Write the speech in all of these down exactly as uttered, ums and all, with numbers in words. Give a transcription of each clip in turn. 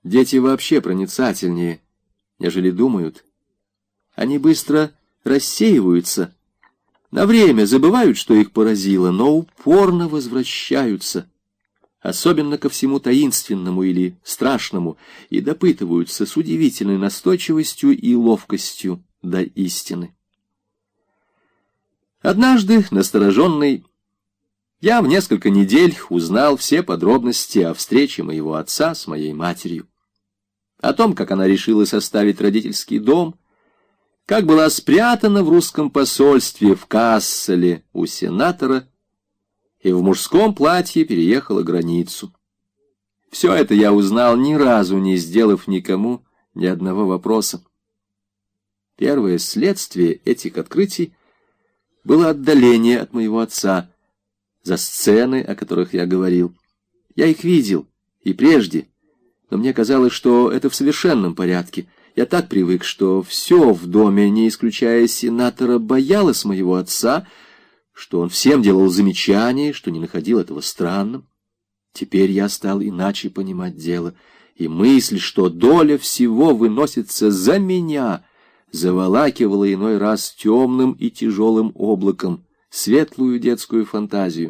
Дети вообще проницательнее, нежели думают. Они быстро рассеиваются, на время забывают, что их поразило, но упорно возвращаются, особенно ко всему таинственному или страшному, и допытываются с удивительной настойчивостью и ловкостью до истины. Однажды, настороженный, я в несколько недель узнал все подробности о встрече моего отца с моей матерью, о том, как она решила составить родительский дом, как была спрятана в русском посольстве в Касселе у сенатора и в мужском платье переехала границу. Все это я узнал, ни разу не сделав никому ни одного вопроса. Первое следствие этих открытий было отдаление от моего отца, за сцены, о которых я говорил. Я их видел и прежде, но мне казалось, что это в совершенном порядке. Я так привык, что все в доме, не исключая сенатора, боялось моего отца, что он всем делал замечания, что не находил этого странным. Теперь я стал иначе понимать дело, и мысль, что доля всего выносится за меня, заволакивала иной раз темным и тяжелым облаком светлую детскую фантазию.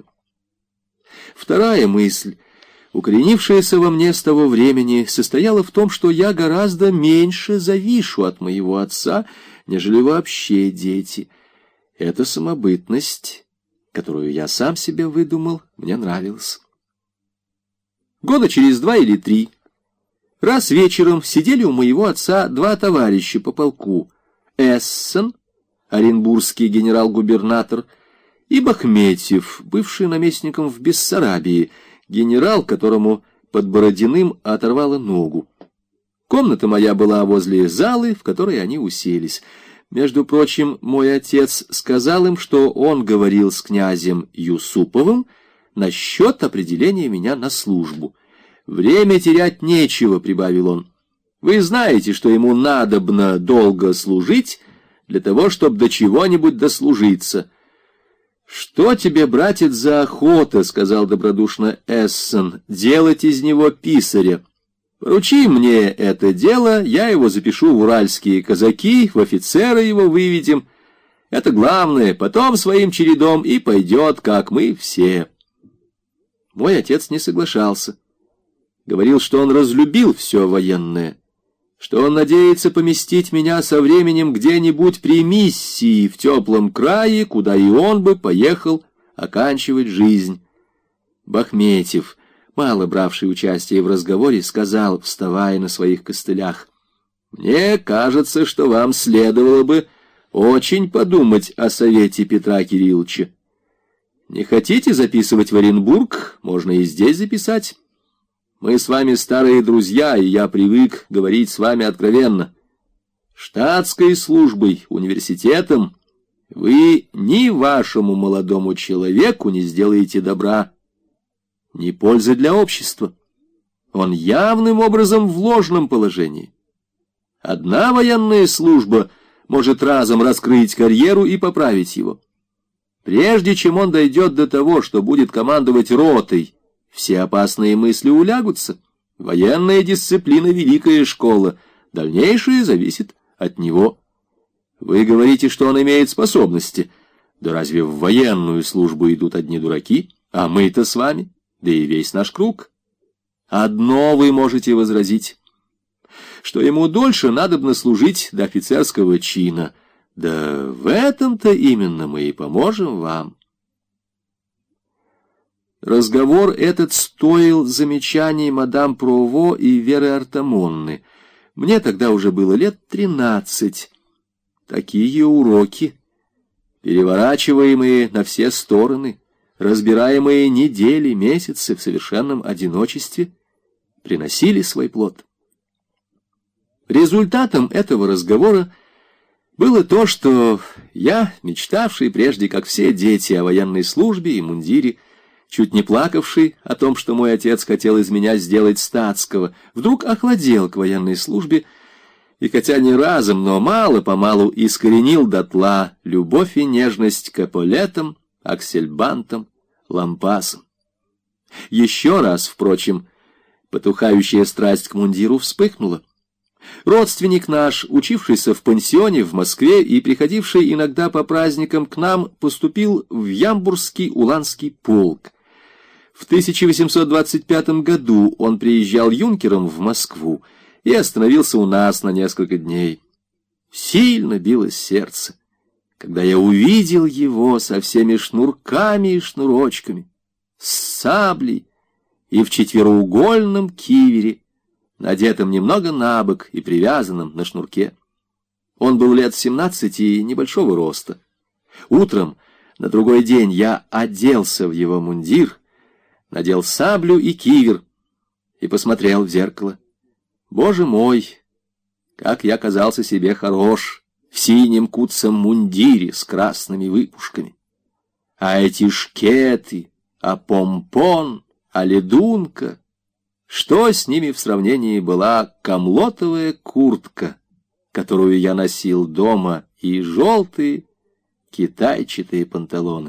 Вторая мысль, укоренившаяся во мне с того времени, состояла в том, что я гораздо меньше завишу от моего отца, нежели вообще дети. Эта самобытность, которую я сам себе выдумал, мне нравилась. Года через два или три раз вечером сидели у моего отца два товарища по полку: Эссен, оренбургский генерал-губернатор, и Бахметьев, бывший наместником в Бессарабии, генерал, которому под Бородиным оторвало ногу. Комната моя была возле залы, в которой они уселись. Между прочим, мой отец сказал им, что он говорил с князем Юсуповым насчет определения меня на службу. «Время терять нечего», — прибавил он. «Вы знаете, что ему надобно долго служить для того, чтобы до чего-нибудь дослужиться». «Что тебе, братец, за охота, — сказал добродушно Эссен, — делать из него писаря? Поручи мне это дело, я его запишу в уральские казаки, в офицеры его выведем. Это главное, потом своим чередом и пойдет, как мы все». Мой отец не соглашался. Говорил, что он разлюбил все военное, что он надеется поместить меня со временем где-нибудь при миссии в теплом крае, куда и он бы поехал оканчивать жизнь. Бахметьев, мало бравший участие в разговоре, сказал, вставая на своих костылях: «Мне кажется, что вам следовало бы очень подумать о совете Петра Кирилловича. Не хотите записывать в Оренбург? Можно и здесь записать. Мы с вами старые друзья, и я привык говорить с вами откровенно. Штатской службой, университетом вы ни вашему молодому человеку не сделаете добра, ни пользы для общества. Он явным образом в ложном положении. Одна военная служба может разом раскрыть карьеру и поправить его. Прежде чем он дойдет до того, что будет командовать ротой, все опасные мысли улягутся. Военная дисциплина — великая школа. Дальнейшее зависит от него. Вы говорите, что он имеет способности. Да разве в военную службу идут одни дураки? А мы-то с вами, да и весь наш круг. Одно вы можете возразить, что ему дольше надобно служить до офицерского чина. Да в этом-то именно мы и поможем вам. Разговор этот стоил замечаний мадам Прово и Веры Артамонны. Мне тогда уже было лет тринадцать. Такие уроки, переворачиваемые на все стороны, разбираемые недели, месяцы в совершенном одиночестве, приносили свой плод. Результатом этого разговора было то, что я, мечтавший прежде, как все дети, о военной службе и мундире, чуть не плакавший о том, что мой отец хотел из меня сделать статского, вдруг охладел к военной службе и, хотя не разом, но мало-помалу искоренил дотла любовь и нежность к эполетам, аксельбантам, лампасам. Еще раз, впрочем, Потухающая страсть к мундиру вспыхнула. Родственник наш, учившийся в пансионе в Москве и приходивший иногда по праздникам к нам, поступил в Ямбургский уланский полк. В тысяча восемьсот двадцать пятом году он приезжал юнкером в Москву и остановился у нас на несколько дней. Сильно билось сердце, когда я увидел его со всеми шнурками и шнурочками, с саблей и в четвероугольном кивере, надетым немного набок и привязанным на шнурке. Он был лет семнадцати и небольшого роста. Утром, на другой день, я оделся в его мундир, надел саблю и кивер и посмотрел в зеркало. Боже мой, как я казался себе хорош в синем куцом мундире с красными выпушками. А эти шкеты, а помпон, а ледунка... Что с ними в сравнении была камлотовая куртка, которую я носил дома, и желтые китайчатые панталоны.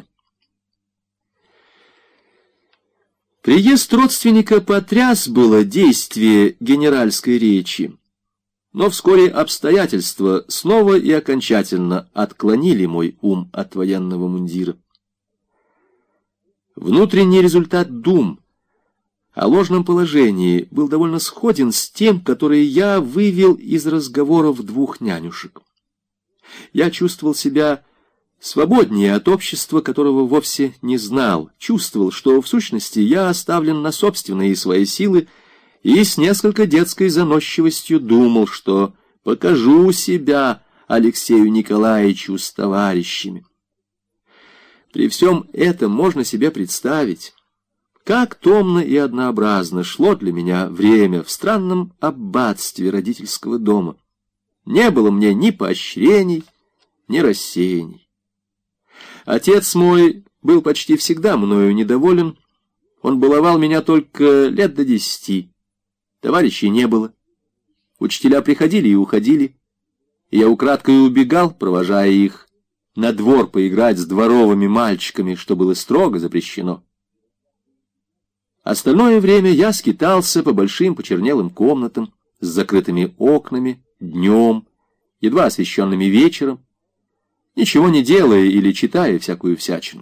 Приезд родственника потряс было действие генеральской речи, но вскоре обстоятельства снова и окончательно отклонили мой ум от военного мундира. Внутренний результат дум о ложном положении был довольно сходен с тем, который я вывел из разговоров двух нянюшек. Я чувствовал себя свободнее от общества, которого вовсе не знал, чувствовал, что в сущности я оставлен на собственные свои силы, и с несколько детской заносчивостью думал, что покажу себя Алексею Николаевичу с товарищами. При всем этом можно себе представить, как томно и однообразно шло для меня время в странном аббатстве родительского дома. Не было мне ни поощрений, ни рассеяний. Отец мой был почти всегда мною недоволен. Он баловал меня только лет до десяти. Товарищей не было. Учителя приходили и уходили. И я украдкой убегал, провожая их на двор поиграть с дворовыми мальчиками, что было строго запрещено. Остальное время я скитался по большим почернелым комнатам с закрытыми окнами, днем, едва освещенными вечером, ничего не делая или читая всякую всячину.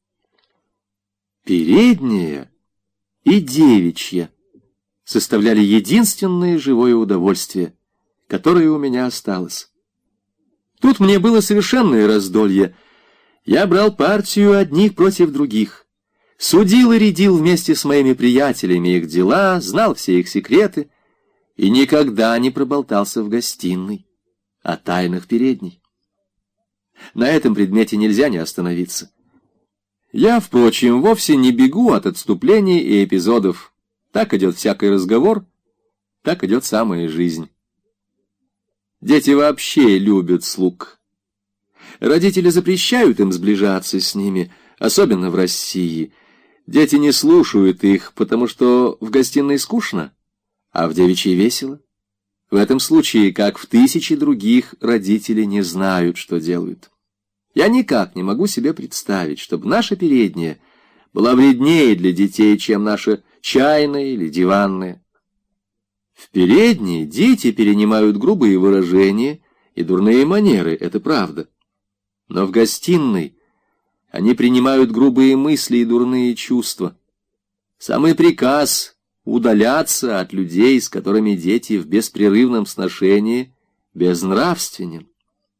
Передняя и девичья составляли единственное живое удовольствие, которое у меня осталось. Тут мне было совершенное раздолье. Я брал партию одних против других. Судил и рядил вместе с моими приятелями их дела, знал все их секреты и никогда не проболтался в гостиной о тайнах передней. На этом предмете нельзя не остановиться. Я, впрочем, вовсе не бегу от отступлений и эпизодов. Так идет всякий разговор, так идет самая жизнь. Дети вообще любят слуг. Родители запрещают им сближаться с ними, особенно в России. Дети не слушают их, потому что в гостиной скучно, а в девичьей весело. В этом случае, как в тысячи других, родители не знают, что делают. Я никак не могу себе представить, чтобы наша передняя была вреднее для детей, чем наша чайная или диванная. В передней дети перенимают грубые выражения и дурные манеры, это правда. Но в гостиной они принимают грубые мысли и дурные чувства. Самый приказ — удаляться от людей, с которыми дети в беспрерывном сношении безнравственен.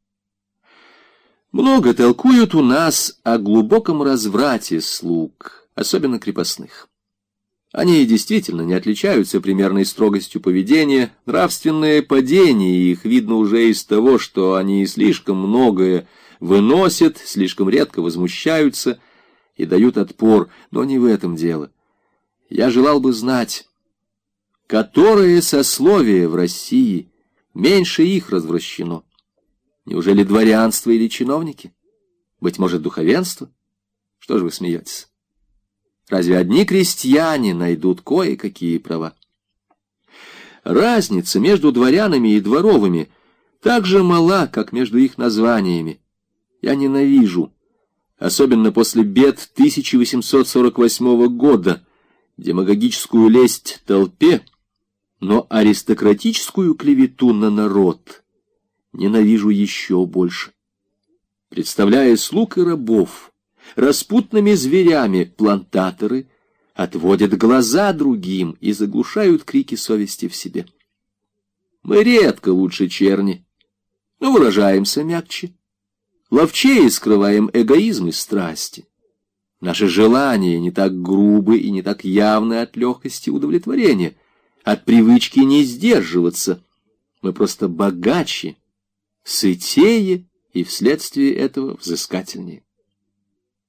Много толкуют у нас о глубоком разврате слуг, особенно крепостных. Они действительно не отличаются примерной строгостью поведения, нравственное падение их видно уже из того, что они слишком многое выносят, слишком редко возмущаются и дают отпор, но не в этом дело. Я желал бы знать, которое сословие в России меньше их развращено. Неужели дворянство или чиновники? Быть может, духовенство? Что же вы смеетесь? Разве одни крестьяне найдут кое-какие права? Разница между дворянами и дворовыми так же мала, как между их названиями. Я ненавижу, особенно после бед тысяча восемьсот сорок восьмого года, демагогическую лесть толпе, но аристократическую клевету на народ ненавижу еще больше. Представляя слуг и рабов распутными зверями, плантаторы отводят глаза другим и заглушают крики совести в себе. Мы редко лучше черни, но выражаемся мягче, ловчее скрываем эгоизм и страсти. Наши желания не так грубы и не так явны от легкости удовлетворения, от привычки не сдерживаться. Мы просто богаче, сытее и вследствие этого взыскательнее.